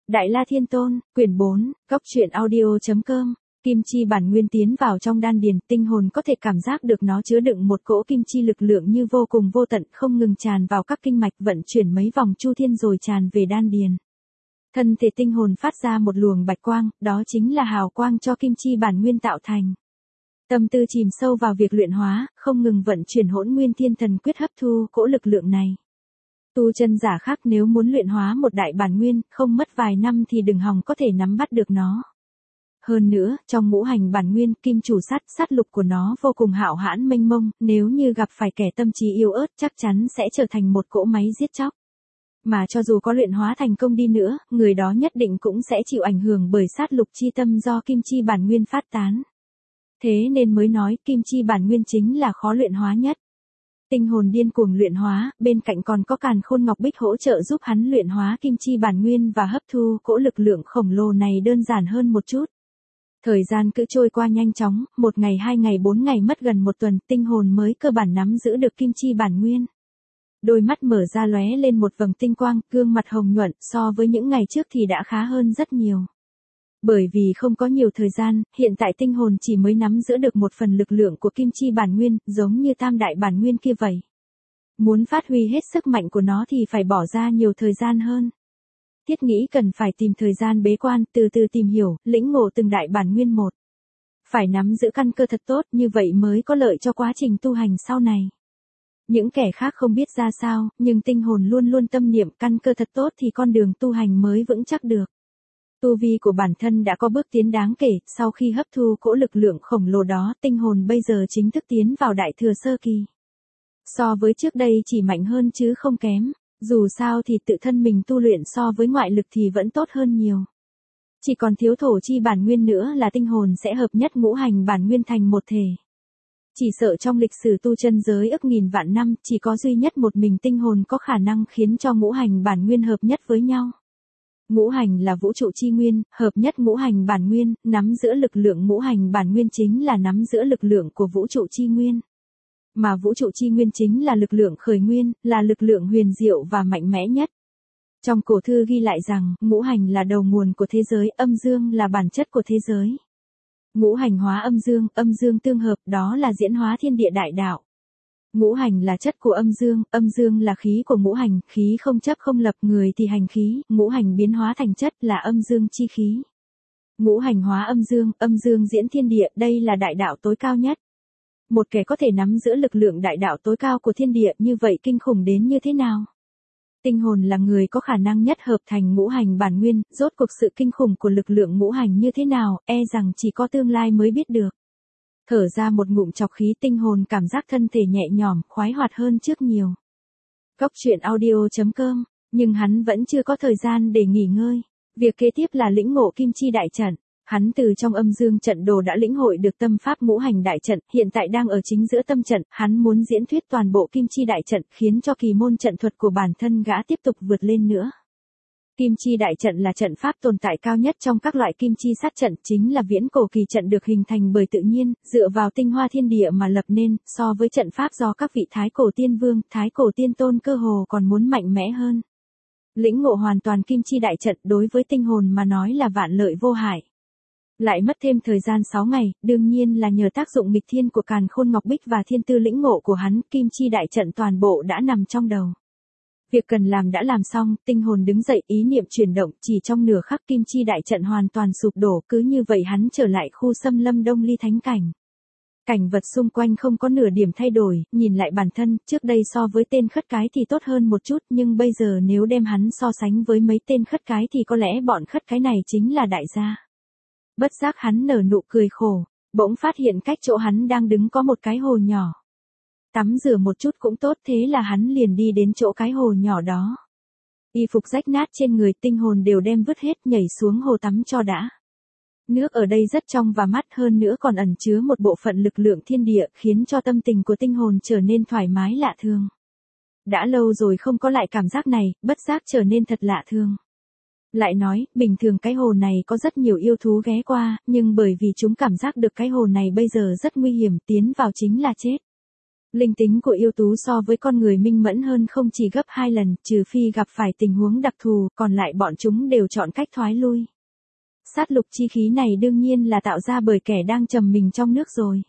Đại La Thiên Tôn, quyển 4, góc truyện audio.com. Kim chi bản nguyên tiến vào trong đan điền, tinh hồn có thể cảm giác được nó chứa đựng một cỗ kim chi lực lượng như vô cùng vô tận, không ngừng tràn vào các kinh mạch, vận chuyển mấy vòng chu thiên rồi tràn về đan điền. Thân thể tinh hồn phát ra một luồng bạch quang, đó chính là hào quang cho kim chi bản nguyên tạo thành. Tâm tư chìm sâu vào việc luyện hóa, không ngừng vận chuyển Hỗn Nguyên Thiên Thần Quyết hấp thu cỗ lực lượng này. Tu chân giả khác nếu muốn luyện hóa một đại bản nguyên, không mất vài năm thì đừng hòng có thể nắm bắt được nó. Hơn nữa, trong ngũ hành bản nguyên, kim chủ sát lục của nó vô cùng hạo hãn mênh mông, nếu như gặp phải kẻ tâm trí yếu ớt chắc chắn sẽ trở thành một cỗ máy giết chóc. Mà cho dù có luyện hóa thành công đi nữa, người đó nhất định cũng sẽ chịu ảnh hưởng bởi sát lục chi tâm do kim chi bản nguyên phát tán. Thế nên mới nói kim chi bản nguyên chính là khó luyện hóa nhất. Tinh hồn điên cuồng luyện hóa, bên cạnh còn có Càn Khôn Ngọc Bích hỗ trợ giúp hắn luyện hóa kim chi bản nguyên và hấp thu cỗ lực lượng khổng lồ này đơn giản hơn một chút. Thời gian cứ trôi qua nhanh chóng, 1 ngày 2 ngày 4 ngày mất gần 1 tuần, tinh hồn mới cơ bản nắm giữ được kim chi bản nguyên. Đôi mắt mở ra lóe lên một vầng tinh quang, gương mặt hồng nhuận, so với những ngày trước thì đã khá hơn rất nhiều. Bởi vì không có nhiều thời gian, hiện tại tinh hồn chỉ mới nắm giữ được một phần lực lượng của kim chi bản nguyên, giống như tam đại bản nguyên kia vậy. Muốn phát huy hết sức mạnh của nó thì phải bỏ ra nhiều thời gian hơn. Thiết nghĩ cần phải tìm thời gian bế quan, từ từ tìm hiểu, lĩnh ngộ từng đại bản nguyên một. Phải nắm giữ căn cơ thật tốt, như vậy mới có lợi cho quá trình tu hành sau này. Những kẻ khác không biết ra sao, nhưng tinh hồn luôn luôn tâm niệm căn cơ thật tốt thì con đường tu hành mới vững chắc được. Tu vi của bản thân đã có bước tiến đáng kể, sau khi hấp thu cỗ lực lượng khổng lồ đó, tinh hồn bây giờ chính thức tiến vào đại thừa sơ kỳ. So với trước đây chỉ mạnh hơn chứ không kém, dù sao thì tự thân mình tu luyện so với ngoại lực thì vẫn tốt hơn nhiều. Chỉ còn thiếu thổ chi bản nguyên nữa là tinh hồn sẽ hợp nhất ngũ hành bản nguyên thành một thể. Chỉ sợ trong lịch sử tu chân giới ức nghìn vạn năm, chỉ có duy nhất một mình tinh hồn có khả năng khiến cho ngũ hành bản nguyên hợp nhất với nhau. Ngũ hành là vũ trụ chi nguyên, hợp nhất ngũ hành bản nguyên, nắm giữ lực lượng ngũ hành bản nguyên chính là nắm giữ lực lượng của vũ trụ chi nguyên. Mà vũ trụ chi nguyên chính là lực lượng khởi nguyên, là lực lượng huyền diệu và mạnh mẽ nhất. Trong cổ thư ghi lại rằng, ngũ hành là đầu nguồn của thế giới, âm dương là bản chất của thế giới. Ngũ hành hóa âm dương tương hợp, đó là diễn hóa thiên địa đại đạo. Ngũ hành là chất của âm dương là khí của ngũ hành, khí không chấp không lập, người thì hành khí, ngũ hành biến hóa thành chất là âm dương chi khí. Ngũ hành hóa âm dương diễn thiên địa, đây là đại đạo tối cao nhất. Một kẻ có thể nắm giữ lực lượng đại đạo tối cao của thiên địa như vậy kinh khủng đến như thế nào? Tinh hồn là người có khả năng nhất hợp thành ngũ hành bản nguyên, rốt cuộc sự kinh khủng của lực lượng ngũ hành như thế nào, rằng chỉ có tương lai mới biết được. Thở ra một ngụm trọc khí, tinh hồn cảm giác thân thể nhẹ nhõm, khoái hoạt hơn trước nhiều. Góc truyện audio.com, nhưng hắn vẫn chưa có thời gian để nghỉ ngơi. Việc kế tiếp là lĩnh ngộ kim chi đại trận. Hắn từ trong âm dương trận đồ đã lĩnh hội được tâm pháp ngũ hành đại trận, hiện tại đang ở chính giữa tâm trận, hắn muốn diễn thuyết toàn bộ kim chi đại trận, khiến cho kỳ môn trận thuật của bản thân gã tiếp tục vượt lên nữa. Kim chi đại trận là trận pháp tồn tại cao nhất trong các loại kim chi sát trận, chính là viễn cổ kỳ trận được hình thành bởi tự nhiên, dựa vào tinh hoa thiên địa mà lập nên, so với trận pháp do các vị thái cổ tiên vương, thái cổ tiên tôn cơ hồ còn muốn mạnh mẽ hơn. Lĩnh ngộ hoàn toàn kim chi đại trận đối với tinh hồn mà nói là vạn lợi vô hại. Lại mất thêm thời gian 6 ngày, đương nhiên là nhờ tác dụng nghịch thiên của Càn Khôn Ngọc Bích và thiên tư lĩnh ngộ của hắn, kim chi đại trận toàn bộ đã nằm trong đầu. Việc cần làm đã làm xong, tinh hồn đứng dậy, ý niệm chuyển động, chỉ trong nửa khắc kim chi đại trận hoàn toàn sụp đổ, cứ như vậy hắn trở lại khu xâm lâm Đông Ly Thánh Cảnh. Cảnh vật xung quanh không có nửa điểm thay đổi, nhìn lại bản thân, trước đây so với tên khất cái thì tốt hơn một chút, nhưng bây giờ nếu đem hắn so sánh với mấy tên khất cái thì có lẽ bọn khất cái này chính là đại gia. Bất giác hắn nở nụ cười khổ, bỗng phát hiện cách chỗ hắn đang đứng có một cái hồ nhỏ. Tắm rửa một chút cũng tốt, thế là hắn liền đi đến chỗ cái hồ nhỏ đó. Y phục rách nát trên người, tinh hồn đều đem vứt hết, nhảy xuống hồ tắm cho đã. Nước ở đây rất trong và mát, hơn nữa còn ẩn chứa một bộ phận lực lượng thiên địa, khiến cho tâm tình của tinh hồn trở nên thoải mái lạ thường. Đã lâu rồi không có lại cảm giác này, bất giác trở nên thật lạ thường. Lại nói, bình thường cái hồ này có rất nhiều yêu thú ghé qua, nhưng bởi vì chúng cảm giác được cái hồ này bây giờ rất nguy hiểm, tiến vào chính là chết. Linh tính của yêu thú so với con người minh mẫn hơn không chỉ gấp 2 lần, trừ phi gặp phải tình huống đặc thù, còn lại bọn chúng đều chọn cách thoái lui. Sát lục chi khí này đương nhiên là tạo ra bởi kẻ đang trầm mình trong nước rồi.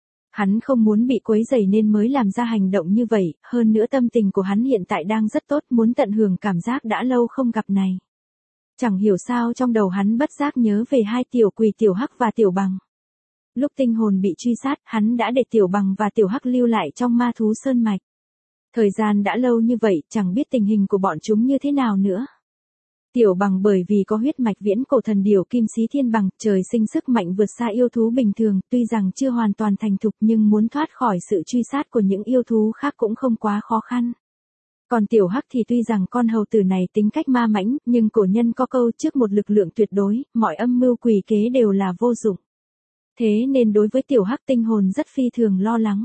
Hắn không muốn bị quấy rầy nên mới làm ra hành động như vậy, hơn nữa tâm tình của hắn hiện tại đang rất tốt, muốn tận hưởng cảm giác đã lâu không gặp này. Chẳng hiểu sao trong đầu hắn bất giác nhớ về hai tiểu quỷ Tiểu Hắc và Tiểu Bằng. Lúc tinh hồn bị truy sát, hắn đã để Tiểu Bằng và Tiểu Hắc lưu lại trong ma thú sơn mạch. Thời gian đã lâu như vậy, chẳng biết tình hình của bọn chúng như thế nào nữa. Tiểu Bằng bởi vì có huyết mạch viễn cổ thần điểu Kim Xí Thiên Bằng, trời sinh sức mạnh vượt xa yêu thú bình thường, tuy rằng chưa hoàn toàn thành thục nhưng muốn thoát khỏi sự truy sát của những yêu thú khác cũng không quá khó khăn. Còn Tiểu Hắc thì tuy rằng con hầu tử này tính cách ma mãnh, nhưng cổ nhân có câu trước một lực lượng tuyệt đối, mọi âm mưu quỷ kế đều là vô dụng. Thế nên đối với Tiểu Hắc tinh hồn rất phi thường lo lắng.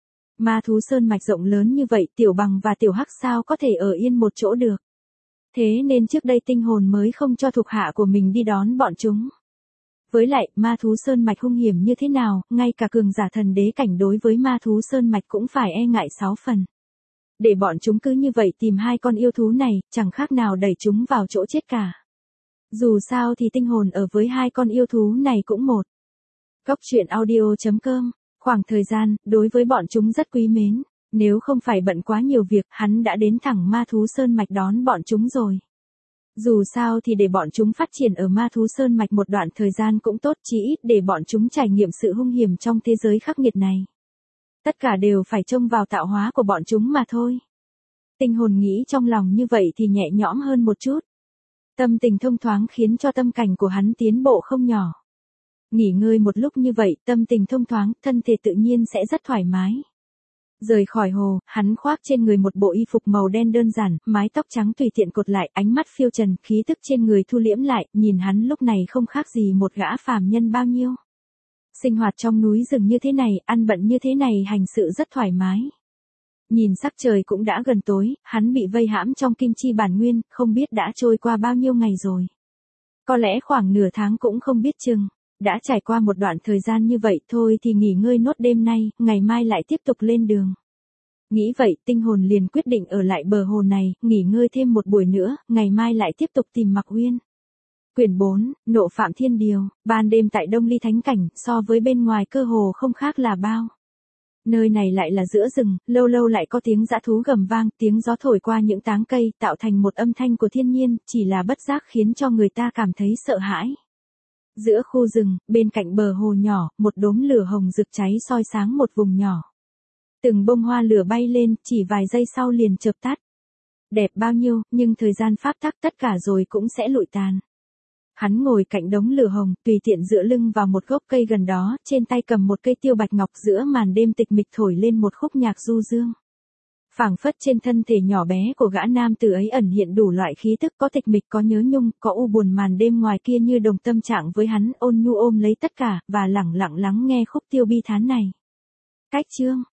Ma thú sơn mạch rộng lớn như vậy, Tiểu Bằng và Tiểu Hắc sao có thể ở yên một chỗ được. Thế nên trước đây tinh hồn mới không cho thuộc hạ của mình đi đón bọn chúng. Với lại, ma thú sơn mạch hung hiểm như thế nào, ngay cả cường giả thần đế cảnh đối với ma thú sơn mạch cũng phải e ngại 6 phần. Để bọn chúng cứ như vậy tìm hai con yêu thú này, chẳng khác nào đẩy chúng vào chỗ chết cả. Dù sao thì tinh hồn ở với hai con yêu thú này cũng một. Góc truyện audio.com, khoảng thời gian, đối với bọn chúng rất quý mến. Nếu không phải bận quá nhiều việc, hắn đã đến thẳng ma thú sơn mạch đón bọn chúng rồi. Dù sao thì để bọn chúng phát triển ở ma thú sơn mạch một đoạn thời gian cũng tốt, chí ít để bọn chúng trải nghiệm sự hung hiểm trong thế giới khắc nghiệt này. Tất cả đều phải trông vào tạo hóa của bọn chúng mà thôi. Tinh hồn nghĩ trong lòng như vậy thì nhẹ nhõm hơn một chút. Tâm tình thông thoáng khiến cho tâm cảnh của hắn tiến bộ không nhỏ. Nghỉ ngơi một lúc như vậy, tâm tình thông thoáng, thân thể tự nhiên sẽ rất thoải mái. Rời khỏi hồ, hắn khoác trên người một bộ y phục màu đen đơn giản, mái tóc trắng tùy tiện cột lại, ánh mắt phiêu trần, khí tức trên người thu liễm lại, nhìn hắn lúc này không khác gì một gã phàm nhân bao nhiêu. Sinh hoạt trong núi rừng như thế này, ăn bận như thế này, hành sự rất thoải mái. Nhìn sắc trời cũng đã gần tối, hắn bị vây hãm trong kim chi bản nguyên, không biết đã trôi qua bao nhiêu ngày rồi. Có lẽ khoảng nửa tháng cũng không biết chừng. Đã trải qua một đoạn thời gian như vậy thôi thì nghỉ ngơi nốt đêm nay, ngày mai lại tiếp tục lên đường. Nghĩ vậy, tinh hồn liền quyết định ở lại bờ hồ này, nghỉ ngơi thêm một buổi nữa, ngày mai lại tiếp tục tìm Mạc Uyên. Quyển 4, Nộ Phạm Thiên Điều, ban đêm tại Đông Ly Thánh Cảnh, so với bên ngoài cơ hồ không khác là bao. Nơi này lại là giữa rừng, lâu lâu lại có tiếng dã thú gầm vang, tiếng gió thổi qua những táng cây, tạo thành một âm thanh của thiên nhiên, chỉ là bất giác khiến cho người ta cảm thấy sợ hãi. Giữa khu rừng, bên cạnh bờ hồ nhỏ, một đốm lửa hồng rực cháy soi sáng một vùng nhỏ. Từng bông hoa lửa bay lên, chỉ vài giây sau liền chợp tắt. Đẹp bao nhiêu, nhưng thời gian pháp tắc tất cả rồi cũng sẽ lụi tàn. Hắn ngồi cạnh đống lửa hồng, tùy tiện dựa lưng vào một gốc cây gần đó, trên tay cầm một cây tiêu bạch ngọc, giữa màn đêm tịch mịch thổi lên một khúc nhạc du dương. Phảng phất trên thân thể nhỏ bé của gã nam tử ấy ẩn hiện đủ loại khí tức, có tịch mịch, có nhớ nhung, có u buồn, màn đêm ngoài kia như đồng tâm trạng với hắn, ôn nhu ôm lấy tất cả, và lẳng lặng lắng nghe khúc tiêu bi thán này. Cách chương